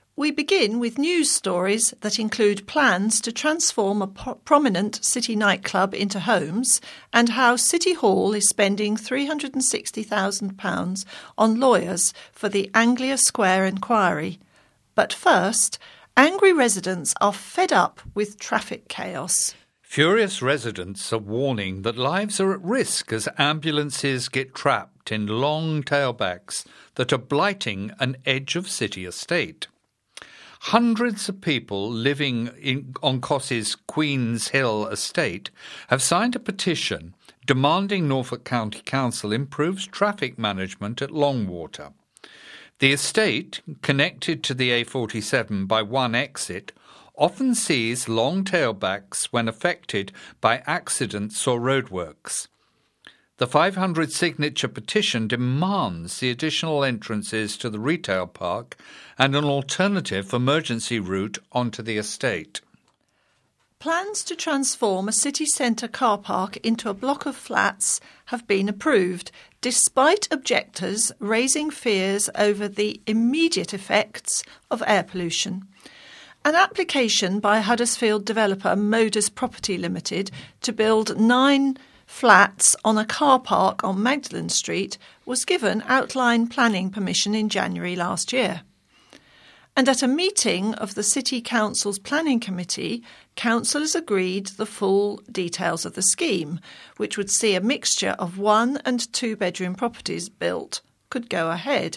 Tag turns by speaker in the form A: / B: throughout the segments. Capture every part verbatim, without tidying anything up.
A: We begin with news stories that include plans to transform a po- prominent city nightclub into homes and how City Hall is spending three hundred sixty thousand pounds on lawyers for the Anglia Square inquiry. But first, angry residents are fed up with traffic chaos.
B: Furious residents are warning that lives are at risk as ambulances get trapped in long tailbacks that are blighting an edge of city estate. Hundreds of people living in, on Coss's Queen's Hill estate have signed a petition demanding Norfolk County Council improves traffic management at Longwater. The estate, connected to the A forty-seven by one exit, often sees long tailbacks when affected by accidents or roadworks. The five hundred signature petition demands the additional entrances to the retail park and an alternative emergency route onto the estate.
A: Plans to transform a city centre car park into a block of flats have been approved, despite objectors raising fears over the immediate effects of air pollution. An application by Huddersfield developer Modus Property Limited to build nine flats on a car park on Magdalen Street was given outline planning permission in January last year. And at a meeting of the City Council's Planning Committee, councillors agreed the full details of the scheme, which would see a mixture of one and two bedroom properties built, could go ahead.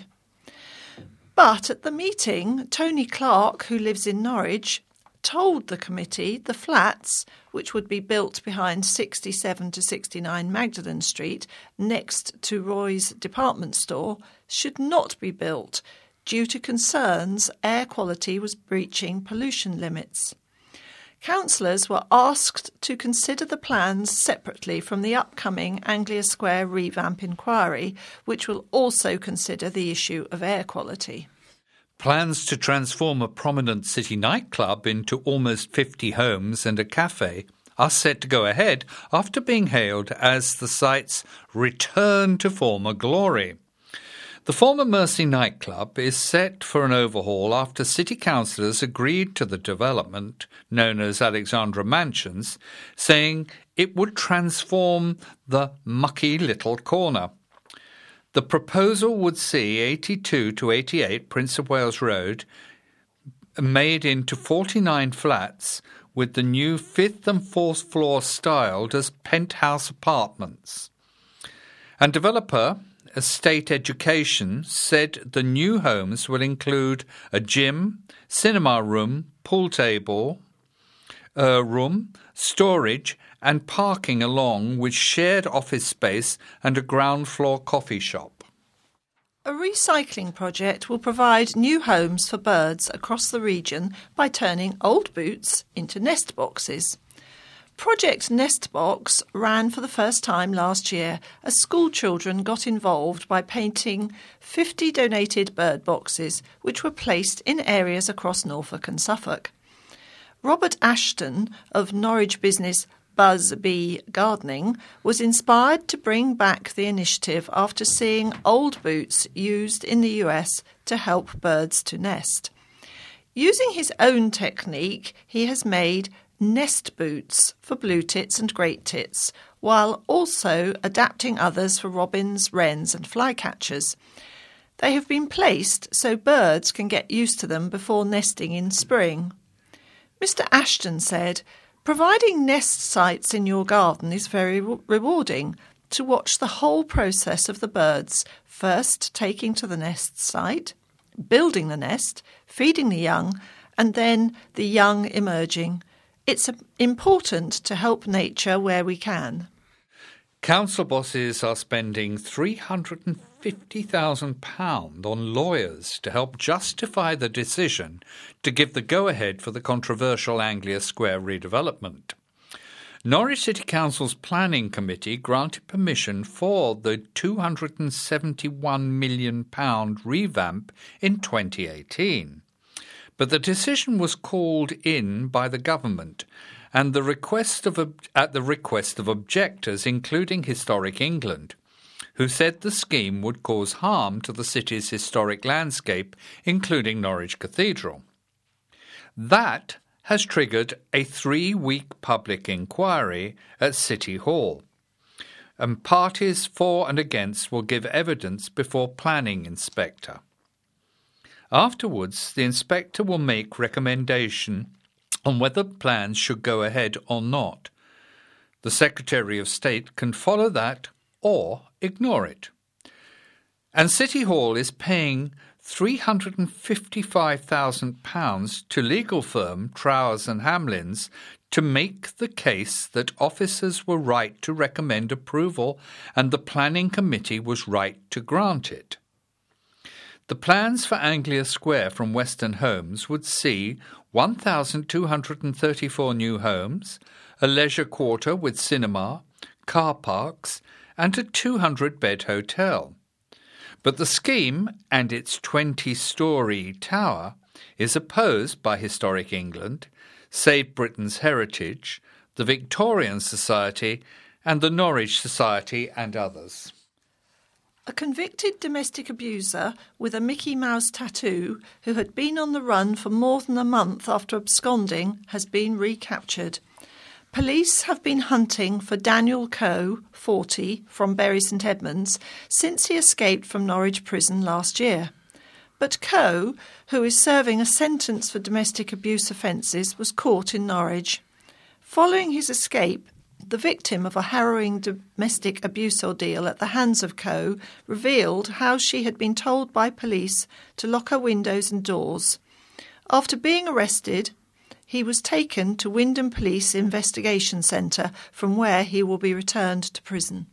A: But at the meeting, Tony Clark, who lives in Norwich, told the committee the flats, which would be built behind sixty-seven to sixty-nine Magdalen Street, next to Roy's department store, should not be built due to concerns air quality was breaching pollution limits. Councillors were asked to consider the plans separately from the upcoming Anglia Square revamp inquiry, which will also consider the issue of air quality.
B: Plans to transform a prominent city nightclub into almost fifty homes and a cafe are set to go ahead after being hailed as the site's return to former glory. The former Mercy nightclub is set for an overhaul after city councillors agreed to the development, known as Alexandra Mansions, saying it would transform the mucky little corner. The proposal would see eighty-two to eighty-eight Prince of Wales Road made into forty-nine flats, with the new fifth and fourth floor styled as penthouse apartments. And developer Estate Education said the new homes will include a gym, cinema room, pool table uh, room, storage and parking, along with shared office space and a ground floor coffee shop.
A: A recycling project will provide new homes for birds across the region by turning old boots into nest boxes. Project Nestbox ran for the first time last year as school children got involved by painting fifty donated bird boxes, which were placed in areas across Norfolk and Suffolk. Robert Ashton of Norwich business Buzz Bee Gardening was inspired to bring back the initiative after seeing old boots used in the U S to help birds to nest. Using his own technique, he has made nest boots for blue tits and great tits, while also adapting others for robins, wrens and flycatchers. They have been placed so birds can get used to them before nesting in spring. Mister Ashton said, "Providing nest sites in your garden is very re- rewarding, to watch the whole process of the birds, first taking to the nest site, building the nest, feeding the young, and then the young emerging. It's important to help nature where we can."
B: Council bosses are spending three hundred fifty thousand pounds on lawyers to help justify the decision to give the go-ahead for the controversial Anglia Square redevelopment. Norwich City Council's Planning Committee granted permission for the two hundred seventy-one million pounds revamp in twenty eighteen. But the decision was called in by the government, and the request of at the request of objectors, including Historic England. who said the scheme would cause harm to the city's historic landscape, including Norwich Cathedral. That has triggered a three-week public inquiry at City Hall, and parties for and against will give evidence before planning inspector. Afterwards, the inspector will make recommendation on whether plans should go ahead or not. The Secretary of State can follow that or ignore it. And City Hall is paying three hundred fifty-five thousand pounds to legal firm Trowers and Hamlins to make the case that officers were right to recommend approval and the planning committee was right to grant it. The plans for Anglia Square from Western Homes would see one thousand two hundred thirty-four new homes, a leisure quarter with cinema, car parks, and a two hundred bed hotel. But the scheme and its twenty-storey tower is opposed by Historic England, Save Britain's Heritage, the Victorian Society, and the Norwich Society and others.
A: A convicted domestic abuser with a Mickey Mouse tattoo who had been on the run for more than a month after absconding has been recaptured. Police have been hunting for Daniel Coe, forty, from Bury St Edmunds since he escaped from Norwich Prison last year. But Coe, who is serving a sentence for domestic abuse offences, was caught in Norwich. Following his escape, the victim of a harrowing domestic abuse ordeal at the hands of Coe revealed how she had been told by police to lock her windows and doors. After being arrested, he was taken to Wyndham Police Investigation Centre, from where he will be returned to prison.